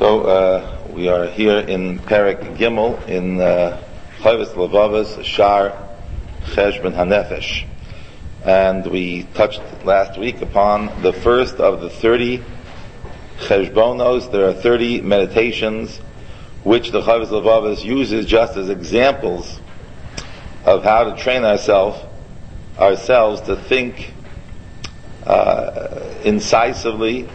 We are here in Perek Gimel in Chovos Levavos Shar Cheshbon HaNefesh, and we touched last week upon the first of the 30 Cheshbonos. There are 30 meditations which the Chovos Levavos uses just as examples of how to train ourselves to think incisively,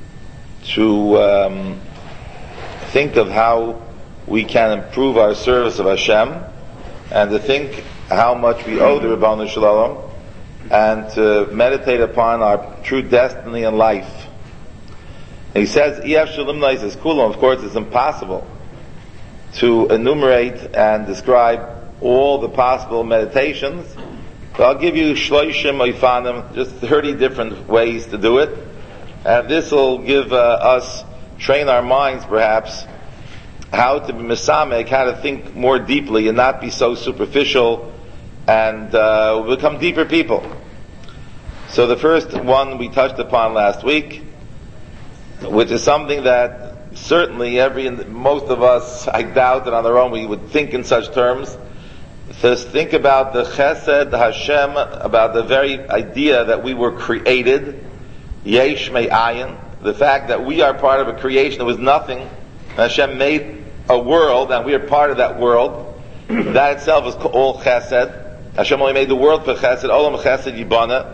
to think of how we can improve our service of Hashem, and to think how much we owe the Ribono Shel Olam, and to meditate upon our true destiny in life. And he says, of course it's impossible to enumerate and describe all the possible meditations, but I'll give you shloishim oifanim, just 30 different ways to do it, and this will give us, train our minds perhaps, how to be mesamek, how to think more deeply and not be so superficial, and become deeper people. So the first one we touched upon last week, which is something that certainly most of us, I doubt that on their own we would think in such terms. Just think about the chesed Hashem, about the very idea that we were created, yesh me'ayin, the fact that we are part of a creation that was nothing. Hashem made a world, and we are part of that world. That itself is all chesed. Hashem only made the world for chesed. Olam chesed yibana.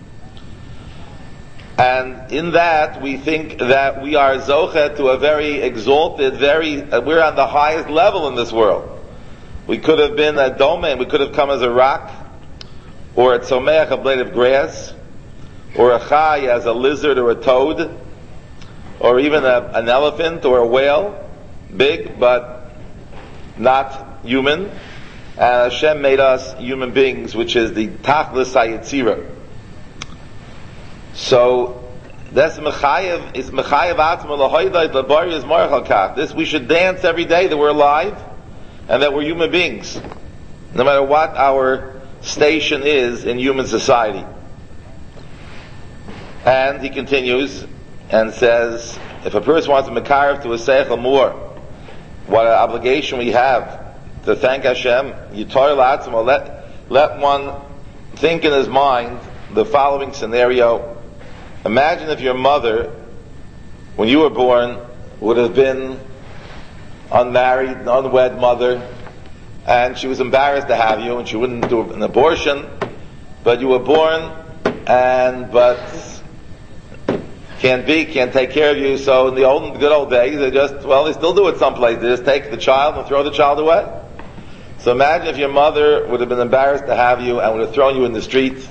And in that, we think that we are zochet to a very exalted, we're on the highest level in this world. We could have been a domain, we could have come as a rock, or a tzomeach, a blade of grass, or a chai as a lizard or a toad, or even an elephant or a whale, big but not human. And Hashem made us human beings, which is the tachlis hayetzira. So that's mechayev, is mechayev atzma lahoydait labari is marach halkach. This, we should dance every day that we're alive and that we're human beings, no matter what our station is in human society. And he continues and says, if a person wants to mekarev to a seichel more, what an obligation we have to thank Hashem. Yitor la'atzmo, let one think in his mind the following scenario. Imagine if your mother, when you were born, would have been unmarried, an unwed mother, and she was embarrassed to have you, and she wouldn't do an abortion, but you were born, but can't take care of you. So in the good old days, they still do it someplace. They just take the child and throw the child away. So imagine if your mother would have been embarrassed to have you and would have thrown you in the street,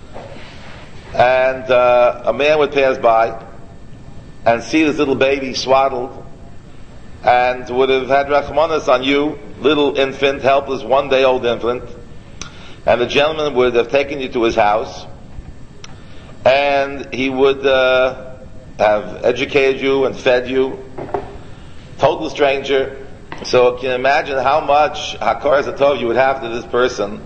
and a man would pass by and see this little baby swaddled, and would have had rachmanas on you, little infant, helpless, 1-day-old infant, and the gentleman would have taken you to his house, and he would have educated you and fed you, total stranger. So can you imagine how much hakaras hatov you would have to this person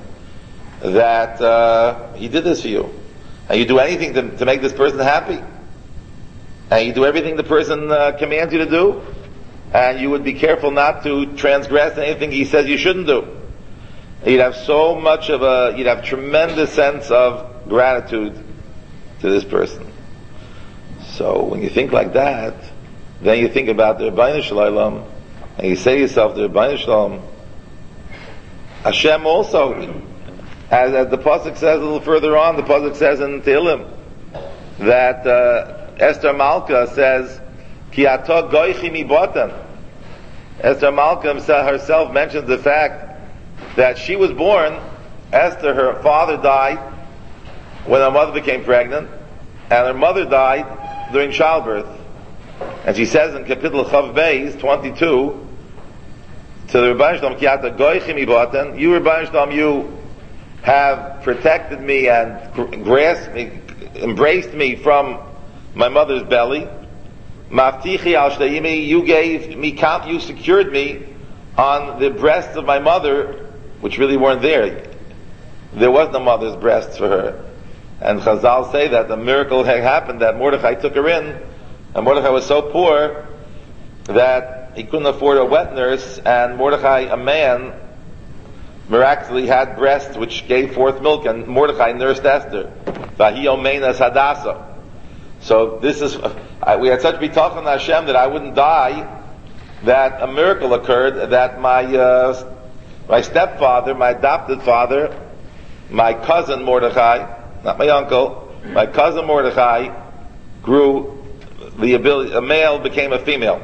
that he did this for you, and you do anything to make this person happy, and you do everything the person commands you to do, and you would be careful not to transgress anything he says you shouldn't do. You'd have you'd have tremendous sense of gratitude to this person. So when you think like that, then you think about the Ribono Shel Olam, and you say to yourself, the Ribono Shel Olam, Hashem also, as the pasuk says a little further on, the pasuk says in Tehillim that Esther Malka says, Ki ato goichi mi botan. Esther Malka herself mentions the fact that she was born, Esther, her father died when her mother became pregnant, and her mother died during childbirth. And she says in Kapitel Chav Beis 22 to the Ribono Shel Olam, Ki ato goichi mi botan, you Ribono Shel Olam, you have protected me and embraced me from my mother's belly. Maftichi al shteimi, you secured me on the breasts of my mother, which really weren't there. There was no mother's breasts for her. And Chazal say that the miracle had happened that Mordechai took her in, and Mordechai was so poor that he couldn't afford a wet nurse, and Mordechai, a man, miraculously had breasts which gave forth milk, and Mordechai nursed Esther. Vahi Omeinas Hadassah. So this is, we had such bitachon on Hashem that I wouldn't die, that a miracle occurred, that my stepfather, my adopted father, my cousin Mordechai, not my uncle, my cousin Mordechai, grew the ability, a male became a female.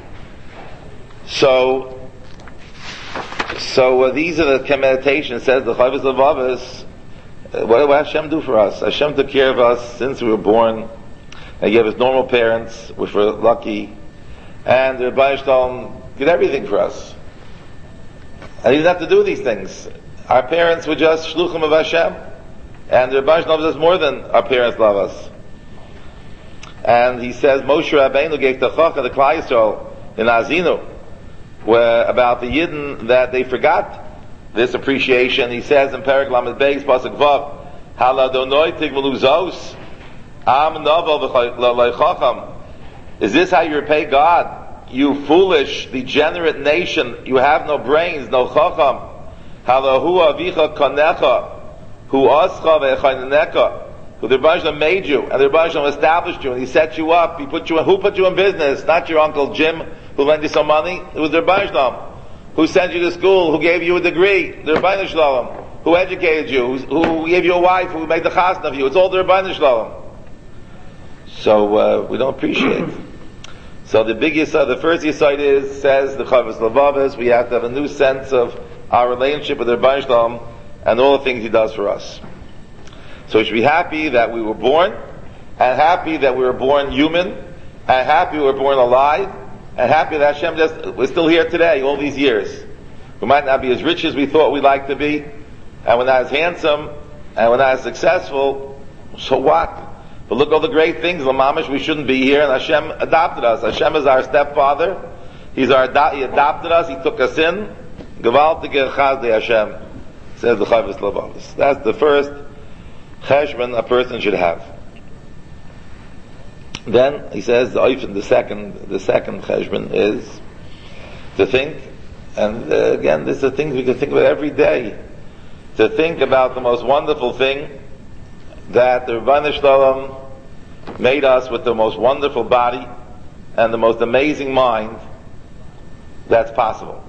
So these are the meditations. Says the Chovos Levavos. What did Hashem do for us? Hashem took care of us since we were born. He gave us normal parents, which were lucky, and the Rebbeinu Shalom did everything for us. And he didn't have to do these things. Our parents were just shluchim of Hashem, and the Rebbeinu Shalom loves us more than our parents love us. And he says Moshe Rabbeinu gave Tachacha the Klal Yisrael in Azinu, where about the Yidden that they forgot this appreciation. He says in Perek Lamed Beis Pasuk Vav, Haladonoi Tigmalu Zos Am Novel V'Chacham. Is this how you repay God? You foolish, degenerate nation, you have no brains, no chacham. Halahu avicha kanecha, hu ascha ve'chayneka, who the Rebbeinu Shalom made you, and the Rebbeinu Shalom established you, and he set you up, who put you in business? Not your Uncle Jim, who lent you some money. It was the Rebbeinu Shalom. Who sent you to school, who gave you a degree, the Rebbeinu Shalom. Who educated you, who gave you a wife, who made the chasna of you. It's all the Rebbeinu Shalom. So we don't appreciate. So the first yesod is, says the Chovos Levavos, we have to have a new sense of our relationship with the Rebbeinu Shalom and all the things He does for us. So we should be happy that we were born, and happy that we were born human, and happy we were born alive, and happy that Hashem we're still here today, all these years. We might not be as rich as we thought we'd like to be, and we're not as handsome, and we're not as successful, so what? But look at all the great things, Lamamish, we shouldn't be here, and Hashem adopted us. Hashem is our stepfather. He adopted us, He took us in. Gewaltige Chasdei Hashem, says the Chovos Levavos. That's the first cheshbon a person should have. Then he says the second cheshbon is to think, and again, this is things we can think about every day. To think about the most wonderful thing, that the Rebbeinu Shalom made us with the most wonderful body and the most amazing mind that's possible.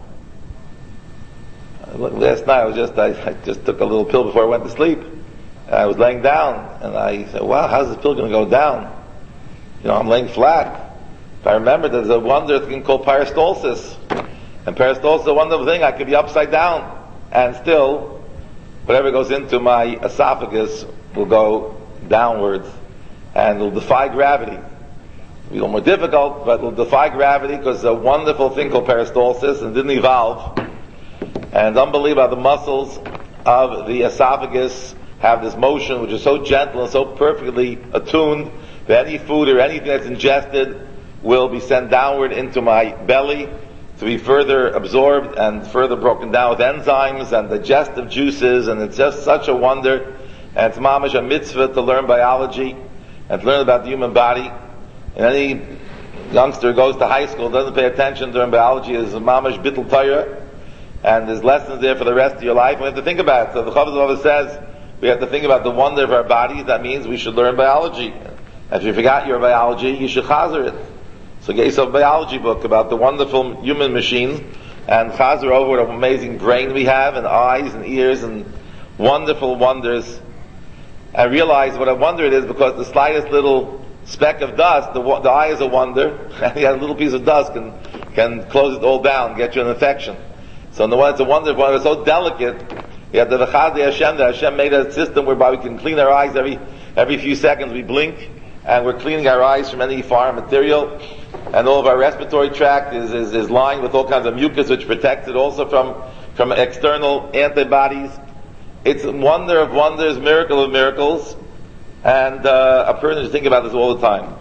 Last night I just took a little pill before I went to sleep. I was laying down and I said, wow, how's this pill going to go down? I'm laying flat. If I remember, there's a wonderful thing called peristalsis. And peristalsis is a wonderful thing. I could be upside down and still, whatever goes into my esophagus will go downwards and will defy gravity. It'll be a little more difficult, but it'll defy gravity because it's a wonderful thing called peristalsis and didn't evolve. And unbelievable, the muscles of the esophagus have this motion which is so gentle and so perfectly attuned that any food or anything that's ingested will be sent downward into my belly to be further absorbed and further broken down with enzymes and digestive juices, and it's just such a wonder. And it's mamash a mitzvah to learn biology and to learn about the human body. And any youngster goes to high school, doesn't pay attention to learn biology, is mamash bittul Torah, and there's lessons there for the rest of your life. We have to think about it. So the Chovos Levavos says we have to think about the wonder of our bodies. That means we should learn biology. If you forgot your biology, you should chazer it. So get yourself a biology book about the wonderful human machine, and chazer over what an amazing brain we have, and eyes and ears and wonderful wonders. I realize what a wonder it is because the slightest little speck of dust, the eye is a wonder, and a little piece of dust can close it all down, get you an infection. So in the one, it's a wonder, one is so delicate. You have the Chasdei Hashem, that Hashem made a system whereby we can clean our eyes every few seconds. We blink, and we're cleaning our eyes from any foreign material, and all of our respiratory tract is lined with all kinds of mucus which protects it also from external antibodies. It's a wonder of wonders, miracle of miracles, and a person should think about this all the time.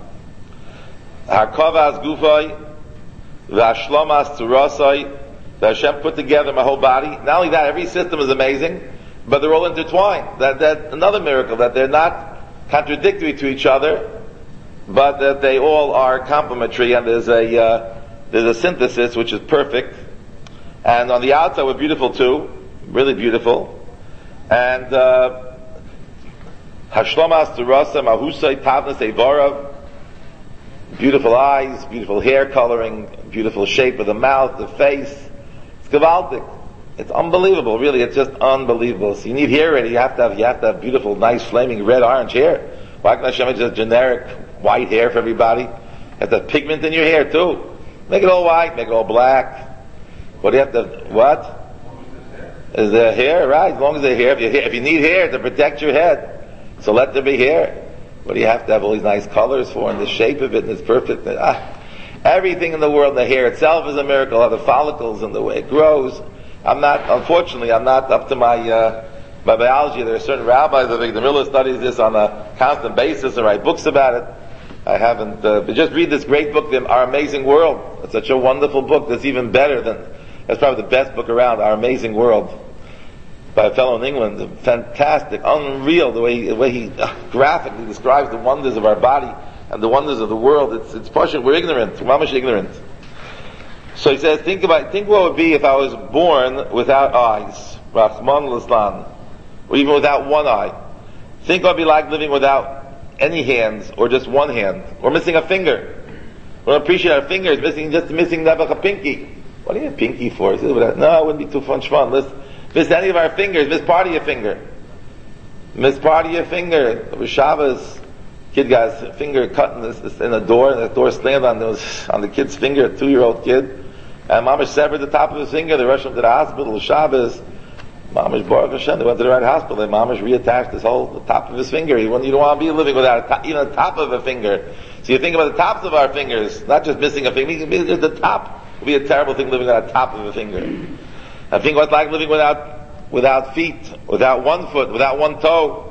Harkovas gufay, v'ashlomas tzurasay, that Hashem put together my whole body. Not only that, every system is amazing, but they're all intertwined. That's another miracle, that they're not contradictory to each other, but that they all are complementary, and there's there's a synthesis which is perfect. And on the outside we're beautiful too, really beautiful. And Hashlomas Turasa Mahusay Tavnas Evarav, beautiful eyes, beautiful hair coloring, beautiful shape of the mouth, the face. It's gewaltig. It's unbelievable, really. It's just unbelievable. So you need hair already. You have to have beautiful, nice, flaming red, orange hair. Why can't Hashem just generic white hair for everybody? You have to have pigment in your hair too. Make it all white, make it all black. What do you have to? What? Is there hair? Right? As long as there's hair. If you need hair to protect your head, so let there be hair. What do you have to have all these nice colors for, and the shape of it, and it's perfect? Everything in the world, the hair itself is a miracle. The follicles and the way it grows. Unfortunately, I'm not up to my biology. There are certain rabbis, I think the Miller studies this on a constant basis and write books about it. I haven't, but just read this great book, Our Amazing World. It's such a wonderful book that's even better that's probably the best book around, Our Amazing World, by a fellow in England. Fantastic, unreal, the way he graphically describes the wonders of our body and the wonders of the world. It's partial. We're ignorant. We're mamish ignorant. So he says, think what it would be if I was born without eyes, Rahman al-Islam, or even without one eye. Think what it would be like living without any hands, or just one hand, or missing a finger. We don't appreciate our fingers, missing a pinky. What do you have pinky for? No, it wouldn't be too fun. Miss any of our fingers, miss part of your finger. Miss part of your finger. It was Shabbos. Kid got his finger cut in the door, and the door slammed on the kid's finger, a 2-year-old kid. And Mamash severed the top of his finger. They rushed him to the hospital. Shabbos. Mamash Baruch Hashem. They went to the right hospital. And Mamash reattached the top of his finger. You don't want to be living without even the top of a finger. So you think about the tops of our fingers, not just missing a finger. The top would be a terrible thing, living without the top of a finger. I think what's like living without feet, without one foot, without one toe.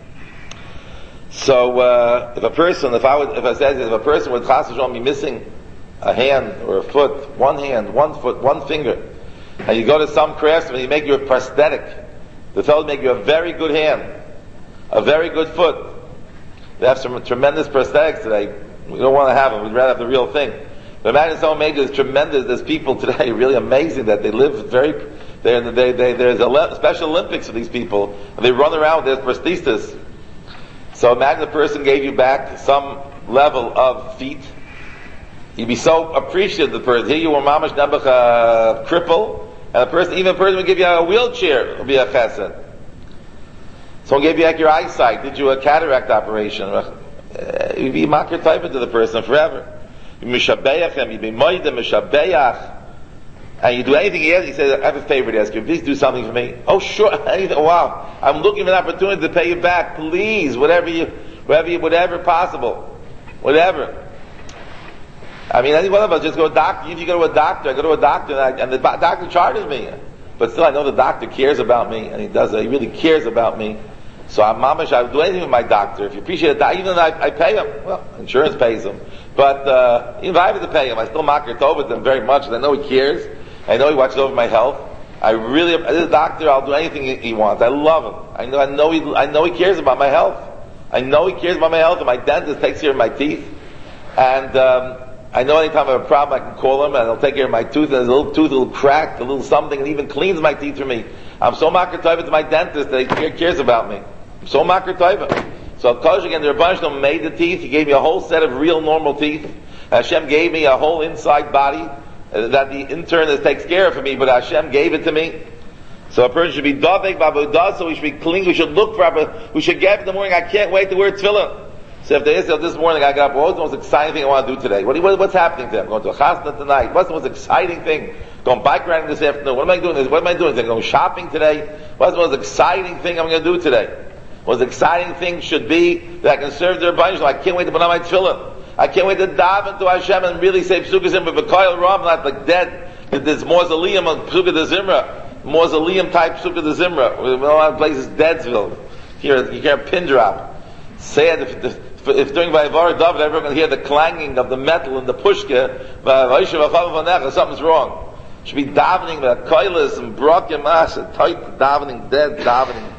So if a person would chas v'shalom be missing a hand or a foot, one hand, one foot, one finger, and you go to some craftsman, he make you a prosthetic. The fellow make you a very good hand, a very good foot. They have some tremendous prosthetics today. We don't want to have them. We'd rather have the real thing. But imagine someone made this tremendous. There's people today really amazing that they live there's a Special Olympics for these people. And they run around with their prosthesis. So imagine the person gave you back some level of feet. You'd be so appreciative of the person. Here you were mamash nebuch a cripple, and even a person would give you a wheelchair, would be a chesed. Someone gave you back your eyesight, did you a cataract operation. You'd be makir type to the person forever. You'd be mishabeach, you'd be moide, mishabeach. And you do anything he asks, he says, I have a favor to ask you, please do something for me. Oh sure, wow, I'm looking for an opportunity to pay you back, please, whatever possible. Whatever. I mean, any one of us just go to a doctor. If you go to a doctor, I go to a doctor, and the doctor charges me. But still, I know the doctor cares about me, and he really cares about me. So I would do anything with my doctor. If you appreciate it, even though I pay him, well, insurance pays him. But even if I have to pay him, I still makir tov with him very much, and I know he cares. I know he watches over my health. This doctor, I'll do anything he wants. I love him. I know he cares about my health. I know he cares about my health, and my dentist takes care of my teeth. And I know anytime I have a problem, I can call him, and he'll take care of my tooth, and his little tooth, a little cracked, a little something, and even cleans my teeth for me. I'm so makir tov to my dentist that he cares about me. I'm so makir tov. So Kodesh again, the Rebbeinu Shalom made the teeth. He gave me a whole set of real normal teeth. Hashem gave me a whole inside body that the internist takes care of for me, but Hashem gave it to me. So a person should be dovek b'avodah, so we should be clean. We should look for. We should get up in the morning. I can't wait to wear tefillin. So if there is this morning, I got up. What's the most exciting thing I want to do today? What's happening today? I'm going to a chasna tonight. What's the most exciting thing? Going bike riding this afternoon. What am I doing? What am I doing? I'm going shopping today. What's the most exciting thing I'm going to do today? The most exciting thing should be that I can serve the Rebbeinu. I can't wait to put on my tefillin. I can't wait to daven to Hashem and really say Psukas Zimra v'koil ram, not like dead. There's mausoleum on Psukas de Zimra, mausoleum type Psukas de Zimra. We don't have places deadsville. Here you can't pin drop. Say it if during Vayivar David everyone can hear the clanging of the metal in the pushka, something's wrong. Should be davening with koilas and broken mass, tight davening, dead davening.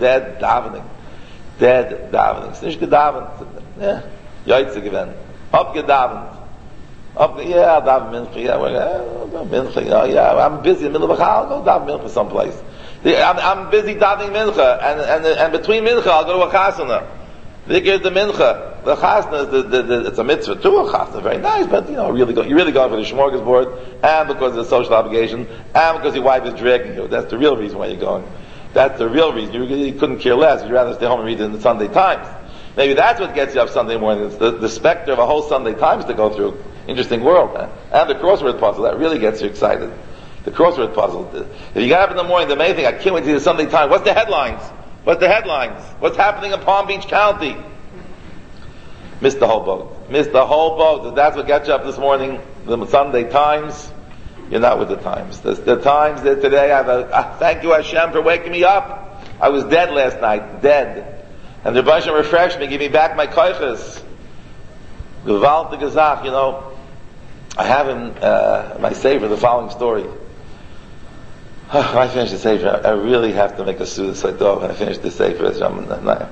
It's nicht gedaven. Yeah. Yaitze gewinnt. Abgedavend. Yeah, I'll daven mincha. Yeah, mincha. Yeah, I'm busy in the middle of a I'll go daven mincha someplace. I'm busy davening mincha, and between mincha I'll go to a chasana. Here's the mincha. The chasna is it's a mitzvah too. A chasna, very nice, but you're really going for the smorgasbord, and because of the social obligation, and because your wife is dragging you. That's the real reason why you're going. That's the real reason. You couldn't care less. You'd rather stay home and read it in the Sunday Times. Maybe that's what gets you up Sunday morning. It's the specter of a whole Sunday Times to go through. Interesting world, man. And the crossword puzzle, that really gets you excited. The crossword puzzle. If you get up in the morning, the main thing, I can't wait to see the Sunday Times. What's the headlines? What's happening in Palm Beach County? Missed the whole boat. That's what gets you up this morning. The Sunday Times. You're not with the Times. The Times that today, thank you Hashem for waking me up. I was dead last night. Dead. And the Rebbe refreshed me, gave me back my koiches. Gewaltige Gesach, I have in my Sefer the following story. When I finish the Sefer, I really have to make a suicide dog when I finish the Sefer. I'm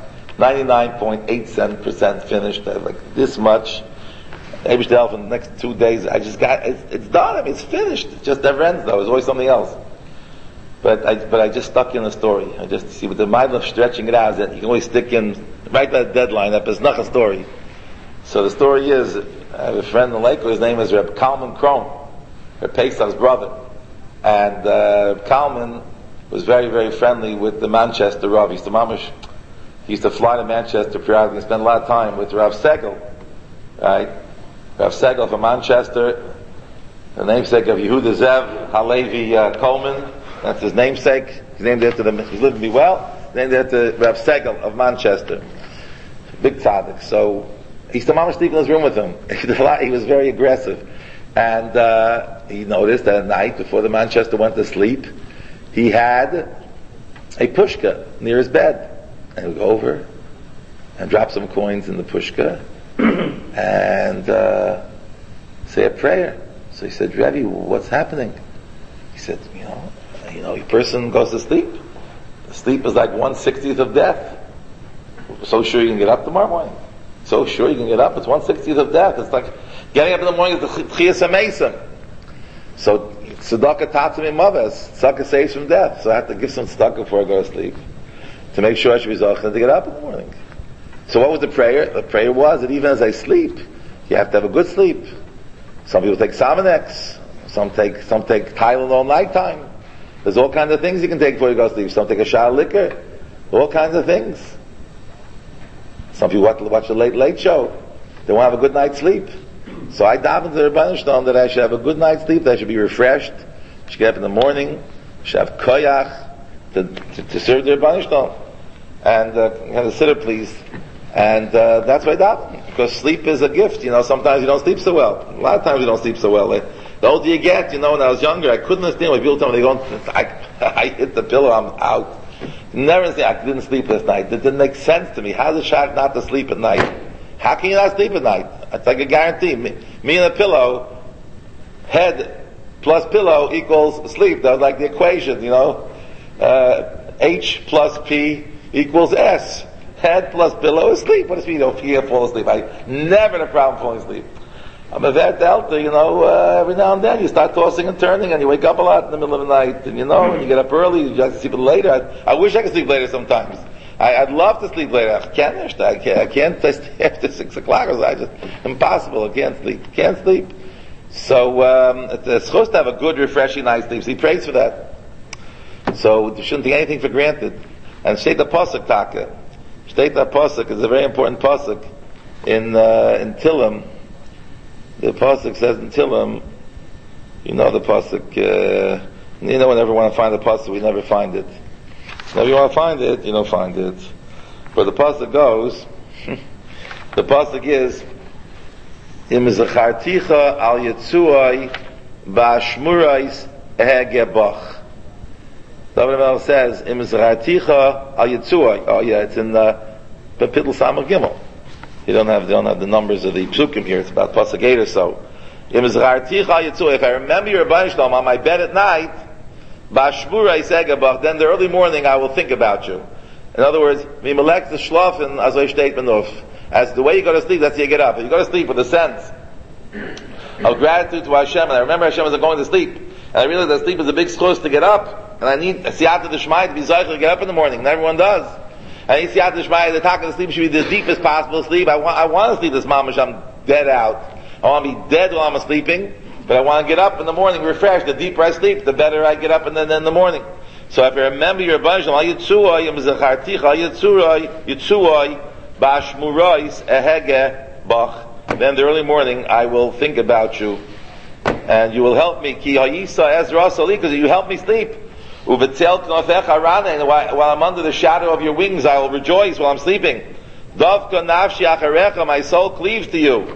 99.87% finished. I have like this much. Maybe for the next 2 days, it's done. I mean, it's finished. It just never ends though. There's always something else. But I just stuck in the story. I just see with the mind of stretching it out, that you can always stick in right that deadline. That not a story. So the story is, I have a friend in Lakewood, his name is Reb Kalman Kron, Reb Pesach's brother. And Kalman was very, very friendly with the Manchester Rav. He used to fly to Manchester periodically and spend a lot of time with Rav Segel. Right? Rav Segel from Manchester, the namesake of Yehuda Zev Halevi Coleman. That's his namesake. He's named after he's living me well. Named after Rav Segel of Manchester. Big tzaddik. So, he used to sleep in his room with him. He was very aggressive. And he noticed that at night, before the Manchester went to sleep, he had a pushka near his bed. And he would go over and drop some coins in the pushka and say a prayer. So he said, Rebbe, what's happening? He said, a person goes to sleep. Sleep is like 1/60th of death. So sure you can get up tomorrow morning. So sure you can get up. It's 1/60th of death. It's like getting up in the morning is the Chiyas HaMesim. So tzedakah tatzim imaves. Tzedakah saves from death. So I have to give some tzedakah before I go to sleep to make sure I should be zocheh to get up in the morning. So what was the prayer? The prayer was that even as I sleep, you have to have a good sleep. Some people take Samanex. Some take Tylenol nighttime. There's all kinds of things you can take before you go to sleep. Some take a shot of liquor. All kinds of things. Some people watch the late show. They want to have a good night's sleep. So I daven to the Rebbeinu Shalom that I should have a good night's sleep, that I should be refreshed, I should get up in the morning, I should have koyach to serve the Rebbeinu Shalom. And have a sitter, please. And that's why I daven. Because sleep is a gift. Sometimes you don't sleep so well. A lot of times you don't sleep so well. The older you get, when I was younger, I couldn't understand when people tell me I hit the pillow, I'm out. Never say I didn't sleep last night. It didn't make sense to me. How's a shot not to sleep at night? How can you not sleep at night? It's like a guarantee. Me and a pillow, head plus pillow equals sleep. That was like the equation, H plus P equals S. Head plus pillow is sleep. What does it mean? You can't fall asleep. I never had a problem falling asleep. I'm a vet delta, every now and then you start tossing and turning and you wake up a lot in the middle of the night and when you get up early, you have to sleep a little later. I wish I could sleep later sometimes. I'd love to sleep later. I can't stay after 6 o'clock. It's just impossible. I can't sleep. So, it's supposed to have a good, refreshing night's sleep. So he prays for that. So, you shouldn't take anything for granted. And Shteit HaPosuk Taka. Shteit HaPosuk is a very important Posuk in Tillim. The Pasuk says in Tillim, the Pasuk, we never want to find the Pasuk, we never find it. Whenever you want to find it, you don't find it. But the Pasuk goes, the Pasuk is, Im zacharticha al yetzuai ba'ashmurais ehegebach. David HaMelech says, Im zacharticha al yetzuai. Oh yeah, it's in Bepitl Samach Gimel. They don't have the numbers of the psukim here. It's about pasuk 8 or so. If I remember your Rebbeinu Shalom on my bed at night, then the early morning I will think about you. In other words, as the way you go to sleep, that's how you get up. If you go to sleep with a sense of gratitude to Hashem. And I remember Hashem as I'm going to sleep. And I realized that sleep is a big source to get up. And I need a siyata d'shmai to be zeicher to get up in the morning. Not everyone does. And I need siyata d'shmai, the talk of the sleep should be the deepest possible sleep. I want to sleep this mamash, I'm dead out. I want to be dead while I'm sleeping. But I want to get up in the morning refreshed. The deeper I sleep, the better I get up in the morning. So if I remember your bunch, then the early morning I will think about you, and you will help me. Because you help me sleep. And while I'm under the shadow of your wings, I will rejoice while I'm sleeping. My soul cleaves to you.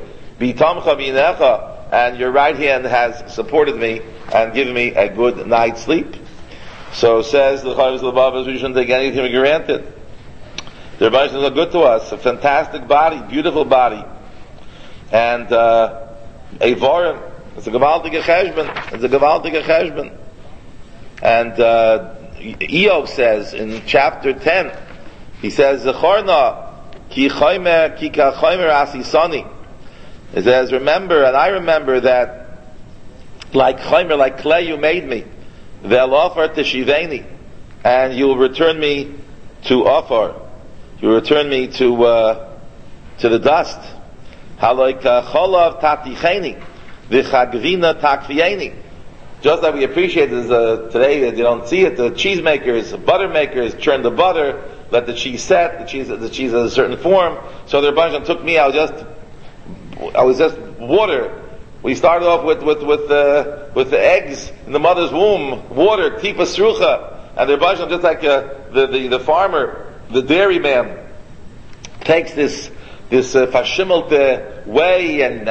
And your right hand has supported me and given me a good night's sleep. So says the Chavos Levavos, we shouldn't take anything for granted. The Rebbeinu are good to us, a fantastic body, beautiful body. And Eivorim, it's a gewaltige cheshbon. And Eov says in chapter 10, he says, Zechorna, ki ka chomer asisani. It says, remember, and I remember that, like chomer, like clay you made me, ve'el ofar teshiveni, and you will return me to ofar. You will return me to the dust. Haloik cholav taticheni, v'chagvina takvieni. Just like we appreciate this today, that you don't see it, the cheese makers, butter makers, churn the butter, let the cheese set, the cheese has a certain form. So the Rebbeinu took me, I was just water. We started off with the eggs in the mother's womb, water, tifa srucha, and the Rebbeinu, just like the farmer, the dairyman, takes this fashimelte whey and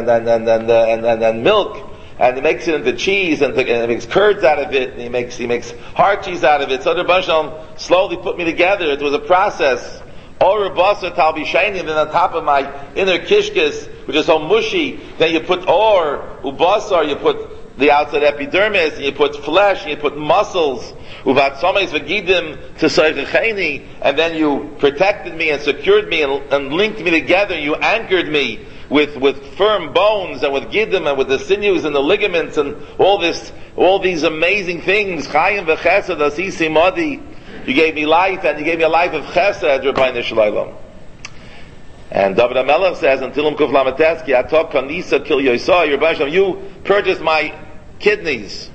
milk, and he makes it into cheese, and he makes curds out of it, and he makes heart cheese out of it. So the Rebbeinu slowly put me together. It was a process. Or basar talbishainim, then on top of my inner kishkis, which is so mushy, then you put ubasar, you put the outside epidermis, and you put flesh, and you put muscles, uvatzomes v'gidim to soichecheni, and then you protected me and secured me and linked me together. You anchored me with firm bones and with gidim and with the sinews and the ligaments and all these amazing things. Chayim v'chesed asisi modi. You gave me life, and you gave me a life of chesed, Rabbeinu Shalom. And David HaMelech says, "Until Kuf Lameteski, Atok Kanisa Kil Yosai, your Rebbeinu, you purchased my kidneys."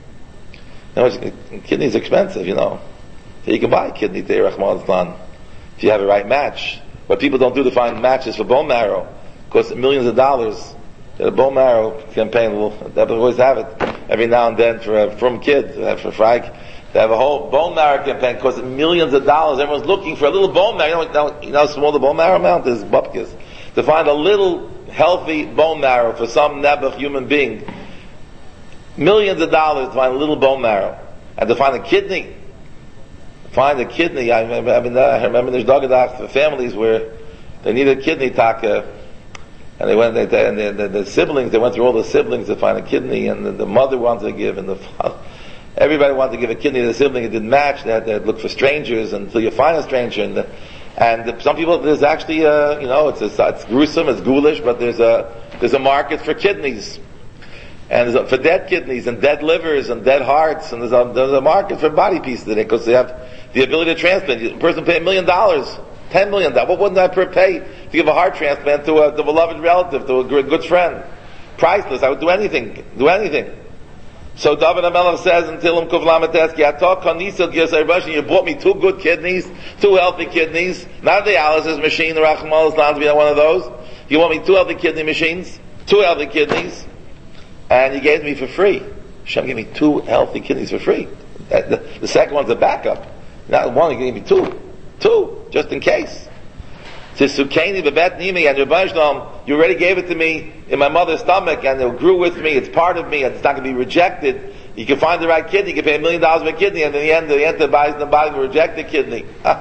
Kidneys are expensive, So you can buy a kidney today, Rahman al-Islam, if you have the right match. What people don't do to find matches for bone marrow, it costs millions of dollars. The bone marrow campaign they always have it every now and then from kids, for Frank. They have a whole bone marrow campaign, costs millions of dollars. Everyone's looking for a little bone marrow. You know how small the bone marrow amount is? Bupkis. To find a little healthy bone marrow for some nebuch human being. Millions of dollars to find a little bone marrow. And to find a kidney. I remember there's Dagadach for families where they needed a kidney taka. And the siblings, they went through all the siblings to find a kidney, and the mother wanted to give, and the father. Everybody wanted to give a kidney to the sibling. It didn't match. They had to look for strangers until you find a stranger. And some people, there's actually, it's gruesome, it's ghoulish, but there's a market for kidneys. And for dead kidneys and dead livers and dead hearts. And there's a market for body pieces today because they have the ability to transplant. A person pay $1 million, $10 million. What wouldn't I pay to give a heart transplant to a beloved relative, to a good friend? Priceless. I would do anything. So David HaMelech says in Tilim Kuf Lameteski, you bought me 2 good kidneys, 2 healthy kidneys, not a dialysis machine, the Rachman al-Islam to be one of those. You want me 2 healthy kidney machines, 2 healthy kidneys, and you gave me for free. Hashem gave me 2 healthy kidneys for free. The second one's a backup. Not one, he gave me 2, just in case. Tisukeni bebet nimi, and you already gave it to me in my mother's stomach, and it grew with me. It's part of me, and it's not going to be rejected. You can find the right kidney. You can pay $1 million for a kidney, and in the end, the body will reject the kidney.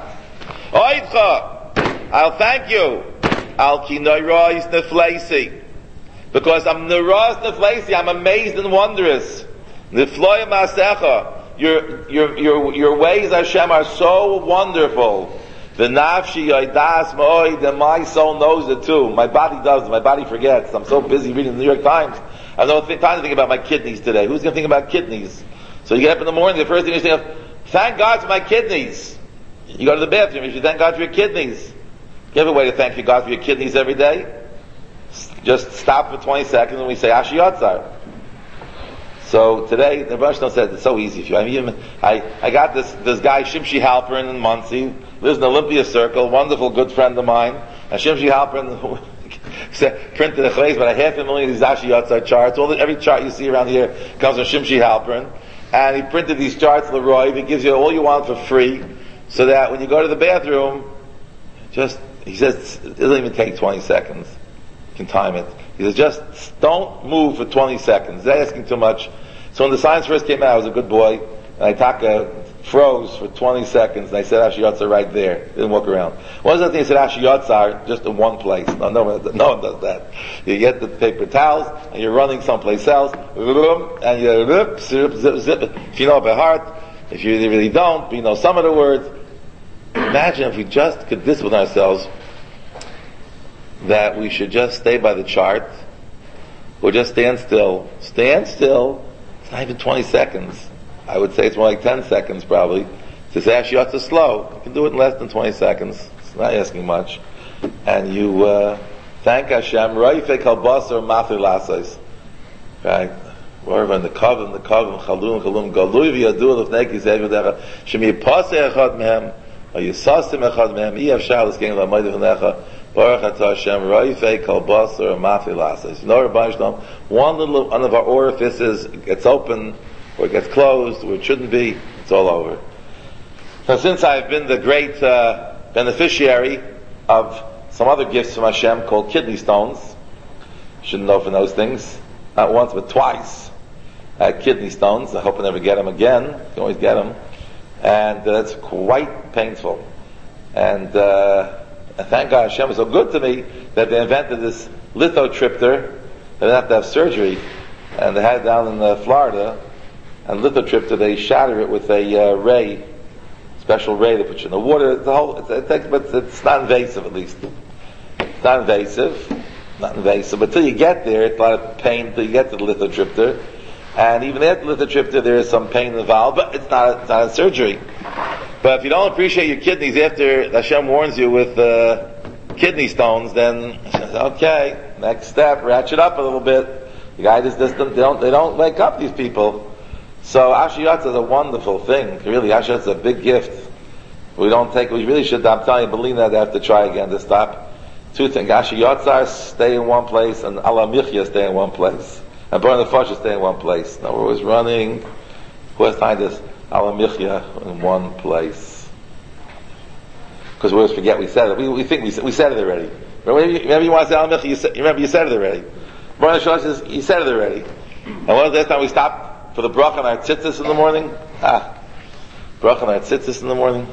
I'll thank you. Al ki noirois nefleisi, because I'm noirois nefleisi. I'm amazed and wondrous. Nefloya masecha. Your ways, Hashem, are so wonderful. The nafshi yoidas ma'oid, and my soul knows it too. My body does. My body forgets. I'm so busy reading the New York Times. I have no time to think about my kidneys today. Who's going to think about kidneys? So you get up in the morning, the first thing you think of, thank God for my kidneys. You go to the bathroom, you should thank God for your kidneys. You have a way to thank God for your kidneys every day? Just stop for 20 seconds and we say Ashiyatzar. So today, the Rosh said it's so easy for you. I got this guy, Shimshi Halperin in Muncie, lives in the Olympia Circle, wonderful good friend of mine. And Shimshi Halperin printed a phrase about 500,000 of these Ashiyatzar charts. Every chart you see around here comes from Shimshi Halperin. And he printed these charts, Leroy. He gives you all you want for free, so that when you go to the bathroom, he says, it doesn't even take 20 seconds. You can time it. He says, just don't move for 20 seconds. They're asking too much. So when the science first came out, I was a good boy, and I froze for 20 seconds, and I said Ashiyatzar right there. Didn't walk around. One of the things I said Ashiyatzar just in one place. No one does that. You get the paper towels, and you're running someplace else, and you zip it. If you know it by heart, if you really don't, but you know some of the words. Imagine if we just could discipline ourselves that we should just stay by the chart, or just stand still. Stand still. It's not even 20 seconds. I would say it's more like 10 seconds probably. To say Ashiyatzar slow. You can do it in less than 20 seconds. It's not asking much. And you thank Hashem. Roifei kalbasar mafil lasais. Right? Wherever in the kavim, chalum, galui v'yadu l'fnei kisei v'decha, shemi pasei echad mehem, or yisasim echad mehem, i avshar l'skein l'mayde v'necha, baruch atah Hashem, roifei kalbasar mafil lasais. You know, Rabbi Shalom, one of our orifices gets open, or it gets closed, or it shouldn't be, it's all over. Now, since I've been the great beneficiary of some other gifts from Hashem called kidney stones, shouldn't know for those things, not once but twice, I had kidney stones. I hope I never get them again. You can always get them, and that's quite painful. And thank God Hashem was so good to me that they invented this lithotripter. They didn't have to have surgery, and they had it down in Florida. And lithotripter, they shatter it with a ray, special ray they put you in the water. But it's not invasive, at least. It's not invasive, but till you get there, it's a lot of pain till you get to the lithotripter. And even after lithotripter, there is some pain involved, but it's not a surgery. But if you don't appreciate your kidneys after Hashem warns you with kidney stones, then okay, next step, ratchet up a little bit. The guy just they don't wake up these people. So Ashiyatzar is a wonderful thing. Really, Ashiyatzar is a big gift. We really should, I'm telling you, Belina, they have to try again to stop. Two things, Ashiyatzar, stay in one place, and Ala Michya, stay in one place. And Burn the Fosha, stay in one place. Now we're always running. Who has time this? Ala Michya in one place. Because we always forget we said it. We think we said it already. Remember you want to say Ala Michya, you said it already. Burn the Fosha says, you said it already. And when was the last time we stopped for the bracha on our tzitzis in the morning? Bracha on our tzitzis in the morning.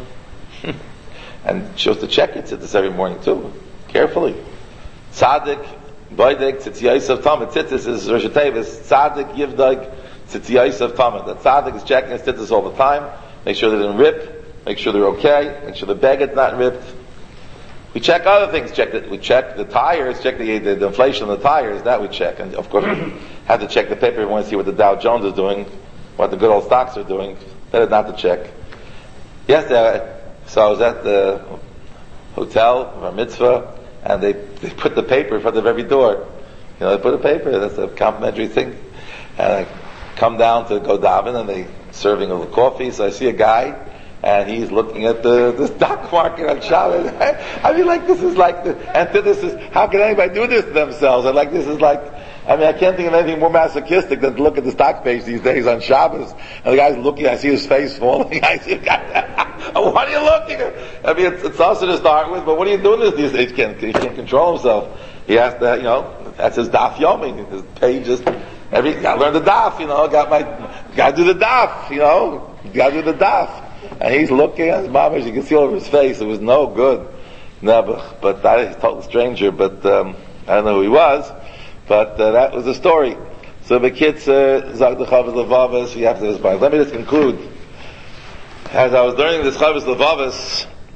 And she has to check your tzitzis every morning too, carefully. Tzaddik, Boydek, Tzitziyais of Tamid. Tzitzis is Rosh Hashanah. Tzaddik, Yivdag, Tzitziyais of Tamid. The tzaddik is checking his tzitzis all the time. Make sure they didn't rip. Make sure they're okay. Make sure the baguette's not ripped. We check other things. We check the tires. Check the inflation of the tires. That we check. And of course, we have to check the paper. We want to see what the Dow Jones is doing, what the good old stocks are doing. Better not to check. Yesterday, so I was at the hotel, Bar Mitzvah, and they put the paper in front of every door. You know, they put a paper, that's a complimentary thing. And I come down to go daven, and they serving a little coffee, so I see a guy, and he's looking at the stock market on Shabbos. I mean, like, this is like how can anybody do this to themselves? And like, this is like, I mean, I can't think of anything more masochistic than to look at the stock page these days on Shabbos, and the guy's looking, I see his face falling, I see the guy, what are you looking at? I mean, it's also to start with, but what are you doing this these days? He can't control himself. He has to, that's his daf yomi, his pages, gotta learn the daf, gotta do the daf, gotta do the daf. And he's looking at his mom, as you can see all over his face, it was no good. Never. But that is a total stranger, but, I don't know who he was. But that was the story. So the kids Zag the Chavos Levavos, we have to this point. Let me just conclude. As I was learning this Chavos Levavos,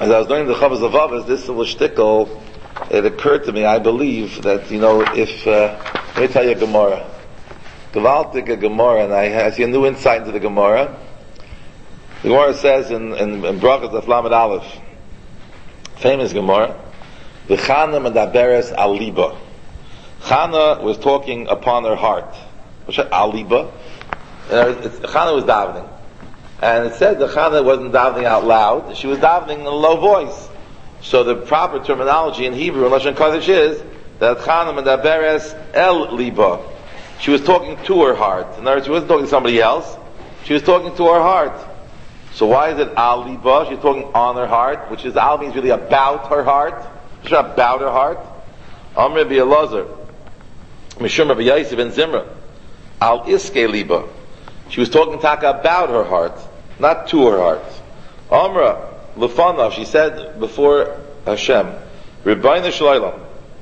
As I was learning the Chavos Avavos, this little shtickle, it occurred to me, I believe, that, if, let me tell you a Gemara. Gewaltig a Gemara, and I see a new insight into the Gemara. The Gemara says in Brachas of Lamed Aleph, famous Gemara, V'chana medaberes al liba. Chana was talking upon her heart. Al liba. Chana was davening. And it said that Chana wasn't davening out loud, she was davening in a low voice. So the proper terminology in Hebrew, in Lashon Kodesh, is that Chana medaberes el liba. She was talking to her heart. In other words, she wasn't talking to somebody else. She was talking to her heart. So why is it al liba? She's talking on her heart, which is al means really about her heart. She's not about her heart. Amr bi Elazar, Mishum Rabbi Yosef ben Zimra, al iske liba. She was talking taka about her heart, not to her heart. Amra lefanav, she said before Hashem, Rebbeinu Shloim,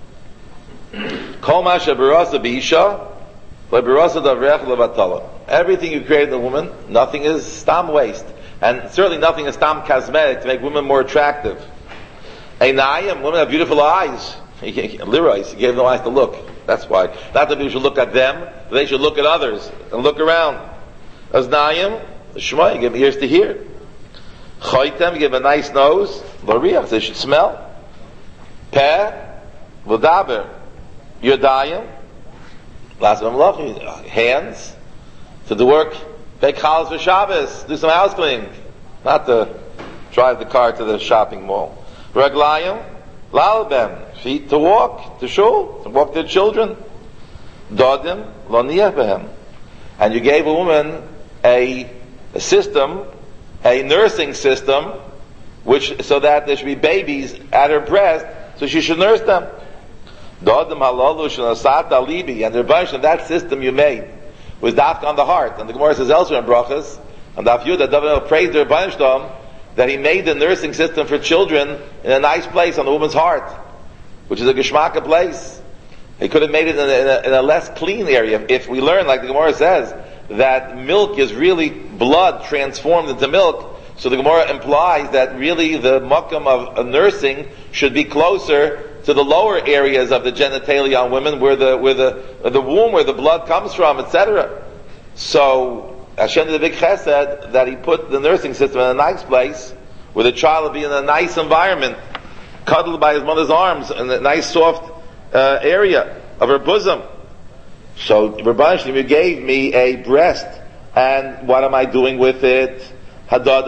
Kol ma shebarasa b'isha, lebarasa davrech levatala. Everything you created in a woman, nothing is stam waste. And certainly nothing is stam cosmetic to make women more attractive. Einayim, women have beautiful eyes. Lirais, he gave them eyes to look. That's why. Not that we should look at them, but they should look at others and look around. Aznayim, Shema, you give ears to hear. Chaytem, you give a nice nose. Lariach, they should smell. Peh, Vodaber, Yodayim, last of them, hands, to do work. Bake challahs for Shabbos, do some house cleaning, not to drive the car to the shopping mall. Raglayim, lalbem, feet to walk to shul, to walk their children. Dodim, lo niyah behem. And you gave a woman a system, a nursing system, so that there should be babies at her breast, so she should nurse them. Dodim halalu shenasat alibi, and the bunch of that system you made was dafka on the heart. And the Gemara says elsewhere in Brachas, and Daf Yud, that David praised the Rebbeinu Shalom, that he made the nursing system for children in a nice place on the woman's heart, which is a geschmacka place. He could have made it in a less clean area. If we learn, like the Gemara says, that milk is really blood transformed into milk, so the Gemara implies that really the makam of nursing should be closer to the lower areas of the genitalia on women, where the womb, where the blood comes from, etc. So Hashem did a big chesed that He put the nursing system in a nice place, where the child will be in a nice environment, cuddled by his mother's arms in a nice soft area of her bosom. So Rebbeinu Shalom, you gave me a breast, and what am I doing with it? Why'd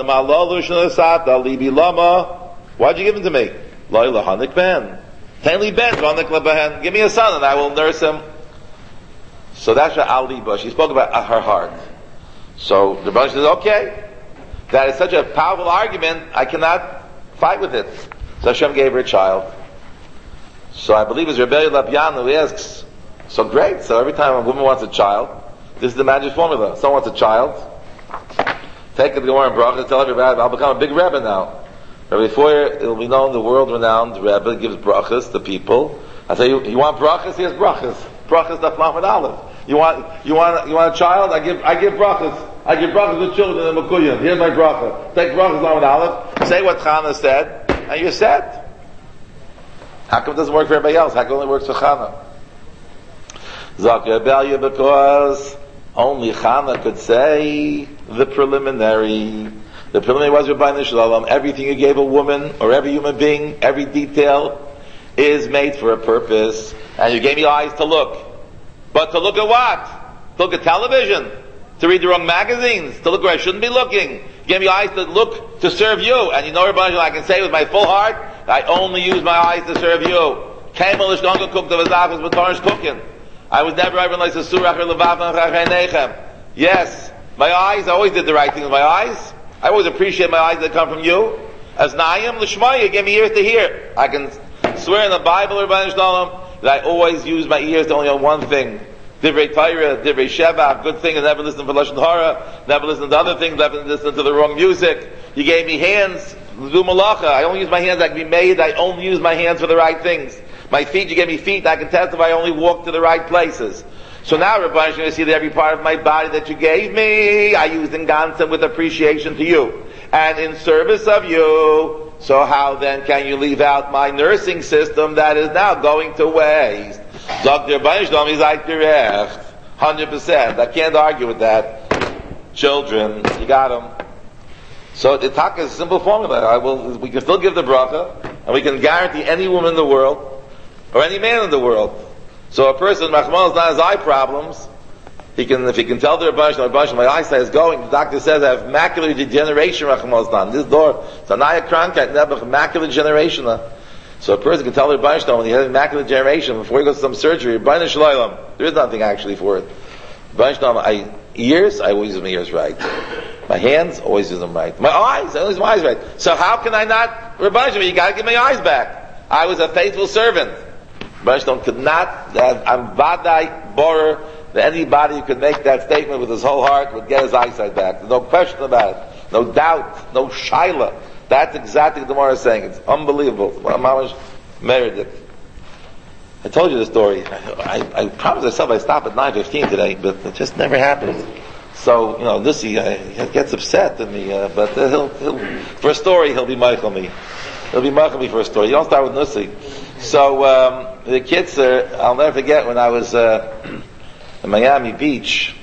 you give it to me? Give me a son and I will nurse him. So that's her al-liba. She spoke about her heart. So the Rebbeinu says, okay, that is such a powerful argument, I cannot fight with it. So Hashem gave her a child. So I believe it's Rebbe Lapian who asks, so great, so every time a woman wants a child, this is the magic formula. Someone wants a child, take it to the Gemara and Brachas, tell everybody, I'll become a big Rebbe now. Rabbi Foyer, it will be known, the world-renowned Rebbe gives brachas to people. I say, you want brachas? Here's brachas. Brachas daf lamed aleph. You want a child? I give brachas. I give brachas to children in Makuyim. Here's my bracha. Take brachas lamed aleph. Say what Chana said, and you're set. How come it doesn't work for everybody else? How come it only works for Chana? Zakir Belia, because only Chana could say the preliminary. The preliminary was Rebbeinu Shalom. Everything you gave a woman or every human being, every detail is made for a purpose. And you gave me eyes to look. But to look at what? To look at television. To read the wrong magazines. To look where I shouldn't be looking. You gave me eyes to look to serve you. And you know, Rebbeinu Shalom, I can say with my full heart, I only use my eyes to serve you. Kamel Ishgonga cooked the Vazafis with Tarnish cooking. I was never ever like a surah or levavna nechem. Yes, my eyes, I always did the right thing with my eyes. I always appreciate my eyes that come from you. As Nayim L'Shmaya, give me ears to hear. I can swear in the Bible, Rebbeinu Shalom, that I always use my ears to only on one thing. Divrei Torah, Divrei Sheva, good thing, and never listen for Lashon Hara, never listen to other things, never listen to the wrong music. You gave me hands, do malacha. I only use my hands, I can be made, I only use my hands for the right things. My feet, you gave me feet, I can testify, I only walk to the right places. So now, Rebbeinu, you're going to see that every part of my body that you gave me, I used in Gansen with appreciation to you. And in service of you. So how then can you leave out my nursing system that is now going to waste? Dr. Beinstein is like gerecht. 100%. I can't argue with that. Children, you got them. So the talk is a simple formula. We can still give the bracha, and we can guarantee any woman in the world, or any man in the world. So a person, Rachman has eye problems, if he can tell the Rebbeinu, my eyesight is going, the doctor says I have macular degeneration, Rachman, this door, it's a naya krankheit, macular degeneration. So a person can tell the Rebbeinu when he has macular degeneration, before he goes to some surgery, Rebbeinu Shalom, there is nothing actually for it. Rebbeinu, I always use my ears right. My hands, always use them right. My eyes, I always use my eyes right. So how can I not, Rebbeinu, you gotta give my eyes back. I was a faithful servant. Rebbeinu could not, I'm vadai borer, that anybody who could make that statement with his whole heart would get his eyesight back. There's no question about it. No doubt. No shaila. That's exactly what the Gemara is saying. It's unbelievable. Mamash Meredith. I told you the story. I promised myself I'd stop at 9:15 today, but it just never happens. So, Nussi gets upset at me, but he'll for a story, he'll be Michael me. He'll be Michael me for a story. You don't start with Nussi. So, the kids I'll never forget when I was, in Miami Beach.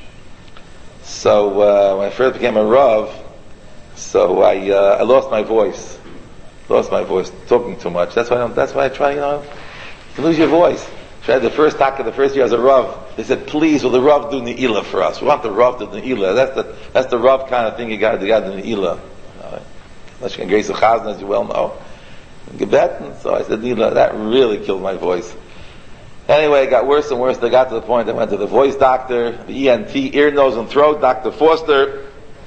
So when I first became a Rav, so I lost my voice. Talking too much. That's why I try, you lose your voice. Tried the first year as a Rav. They said, please, will the Rav do Ne'ilah for us? We want the Rav to do Ne'ilah. That's the Rav kind of thing you got to do Ne'ilah. Unless you can grace a chazan, as you well know. Gebetan. So I said Ne'ilah. That really killed my voice. Anyway, it got worse and worse. They got to the point I went to the voice doctor, the ENT, ear, nose, and throat, Dr. Foster,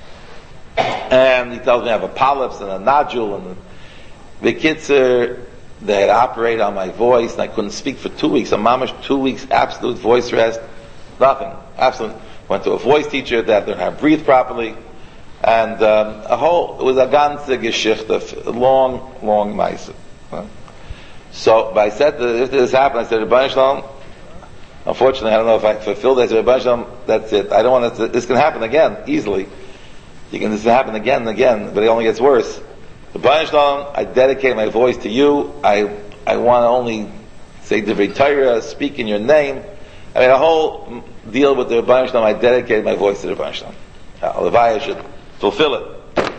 and he tells me I have a polyps and a nodule, and the kids they had operated on my voice, and I couldn't speak for 2 weeks. A mamish 2 weeks, absolute voice rest, nothing, absolute. Went to a voice teacher that learned how to breathe properly, and it was a ganze Geschichte, long meise. So, but I said, if this happened, I said, Rebbeinu Shalom, unfortunately, I don't know if I fulfilled it. I said, Rebbeinu Shalom, that's it. I don't want this can happen again, easily. This can happen again and again, but it only gets worse. Rebbeinu Shalom, I dedicate my voice to you. I want to only say Divrei Torah, speak in your name. I mean, a whole deal with the Rebbeinu Shalom, I dedicated my voice to the Rebbeinu Shalom. Levi should fulfill it.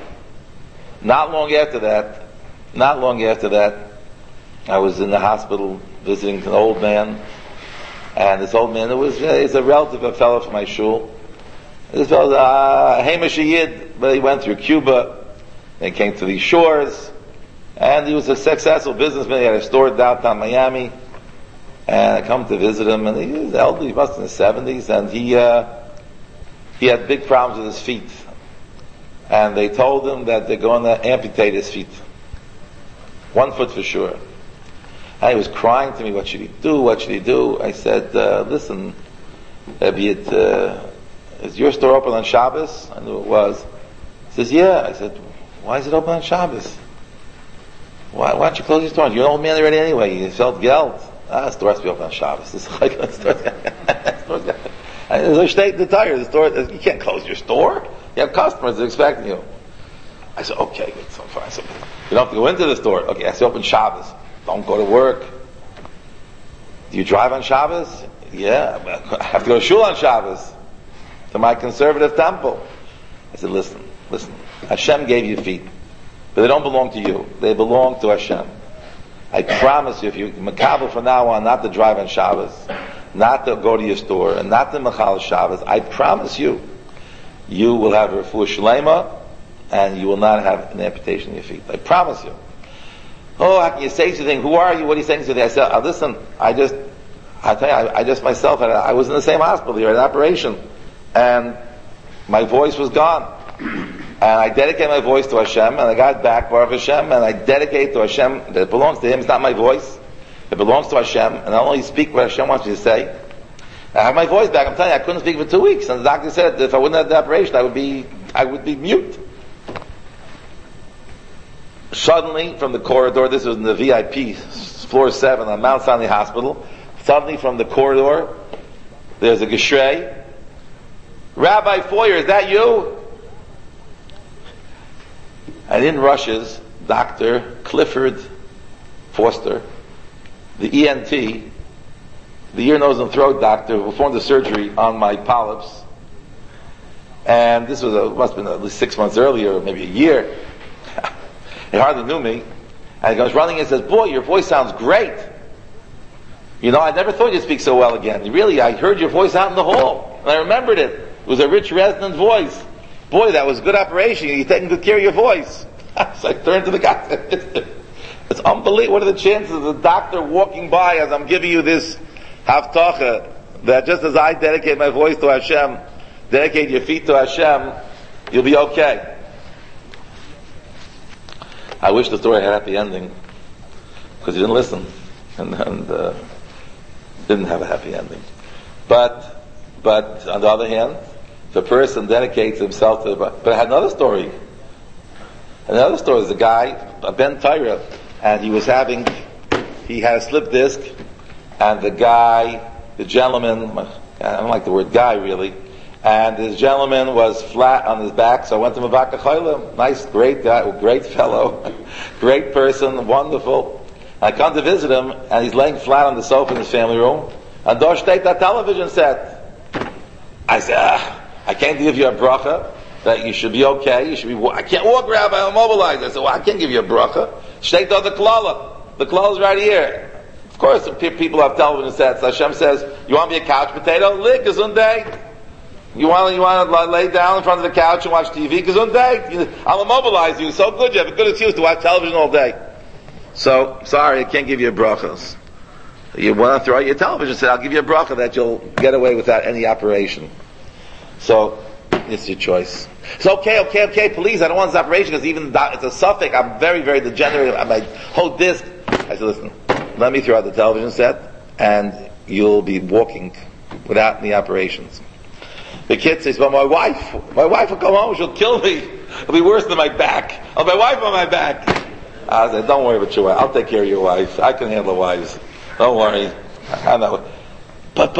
Not long after that, I was in the hospital visiting an old man, and this old man, he's a relative, a fellow from my shul. This fellow, Hamish Yid, but he went through Cuba, and came to these shores, and he was a successful businessman. He had a store downtown Miami, and I come to visit him, and he was elderly, he must be in his 70s, and he had big problems with his feet. And they told him that they're going to amputate his feet. 1 foot for sure. And he was crying to me, what should he do? I said, listen, is your store open on Shabbos? I knew it was. He says, yeah. I said, why is it open on Shabbos? Why don't you close your store? You're an old man already anyway. You felt guilt. The store has to be open on Shabbos. This is like the store. The store, you can't close your store. You have customers that are expecting you. I said, okay, good, so far. I said, you don't have to go into the store. Okay, I said, open Shabbos. Don't go to work. Do you drive on Shabbos? Yeah, I have to go to shul on Shabbos, to my conservative temple. I said, listen, Hashem gave you feet, but they don't belong to you. They belong to Hashem. I promise you, if you makabel from now on not to drive on Shabbos, not to go to your store, and not to machal Shabbos, I promise you, you will have a refuah shlema, and you will not have an amputation of your feet. I promise you. Oh, how can you say something? Who are you? What are you saying to me? I said, listen, I just myself, I was in the same hospital here, an operation, and my voice was gone. And I dedicated my voice to Hashem, and I got it back, Baruch Hashem, and I dedicate it to Hashem. It belongs to Him, it's not my voice. It belongs to Hashem, and I only speak what Hashem wants me to say. I have my voice back. I'm telling you, I couldn't speak for 2 weeks, and the doctor said if I wouldn't have the operation, I would be mute. Suddenly, from the corridor, this was in the VIP, floor 7 on Mount Sinai Hospital, suddenly from the corridor, there's a geshrei. Rabbi Foyer, is that you? And in rushes Dr. Clifford Foster, the ENT, the ear, nose, and throat doctor who performed the surgery on my polyps. And this was must have been at least 6 months earlier, or maybe a year. He hardly knew me. And he goes running and says, "Boy, your voice sounds great. You know, I never thought you'd speak so well again. Really, I heard your voice out in the hall. And I remembered it. It was a rich, resonant voice. Boy, that was a good operation. You're taking good care of your voice." So I turned to the guy. It's unbelievable. What are the chances of the doctor walking by as I'm giving you this haftacha, that just as I dedicate my voice to Hashem, dedicate your feet to Hashem, you'll be okay. I wish the story had a happy ending, because you didn't listen, and didn't have a happy ending. But on the other hand, if a person dedicates himself to but I had another story. Another story is a guy, Ben Tyra, and he had a slip disc, and the gentleman, I don't like the word guy really, and this gentleman was flat on his back, so I went to Mavaka Chaylim. Nice, great guy, great fellow, great person, wonderful. I come to visit him, and he's laying flat on the sofa in his family room, and there steht that television set. I said, I can't give you a bracha, that you should be okay, I can't walk, Rabbi, I'm immobilized. I said, well, I can't give you a bracha. Steht the klala. The klala is right here. Of course, people have television sets. Hashem says, you want to be a couch potato? Lick, gesundheit. You want to lay down in front of the couch and watch TV? Gesundheit. I'll immobilize you. So good, you have a good excuse to watch television all day. So, sorry, I can't give you a brachas. You want to throw out your television set, I'll give you a bracha that you'll get away without any operation. So, it's your choice. So, okay, please, I don't want this operation, because even it's a suffix, I'm very, very degenerate, my whole disc. I said, listen, let me throw out the television set, and you'll be walking without any operations. The kid says, well, my wife will come home, she'll kill me. It'll be worse than my back. Oh, my wife on my back. I said, don't worry about your wife. I'll take care of your wife. I can handle wives. Don't worry. I know. But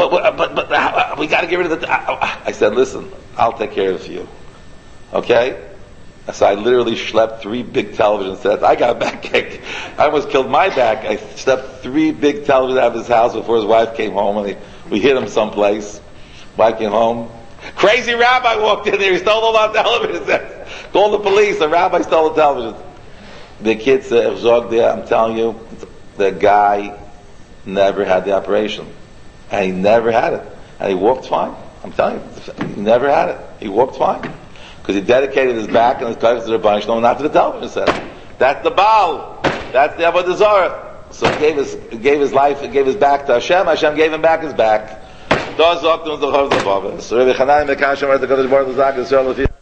we got to get rid of the. I said, listen, I'll take care of it for you. Okay? So I literally schlepped 3 big television sets. I got a backache. I almost killed my back. I schlepped 3 big televisions out of his house before his wife came home, and we hid him someplace. Wife came home. Crazy rabbi walked in there. He stole all our television sets. Called the police. The rabbi stole the television. The kid said, I'm telling you, the guy never had the operation. And he never had it. And he walked fine. I'm telling you, he never had it. He walked fine. Because he dedicated his back and his life to the Rebbeinu Shalom, not to the television set. That's the Baal. That's the Avodah Zarah. So he gave his life, he gave his back to Hashem. Hashem gave him back his back.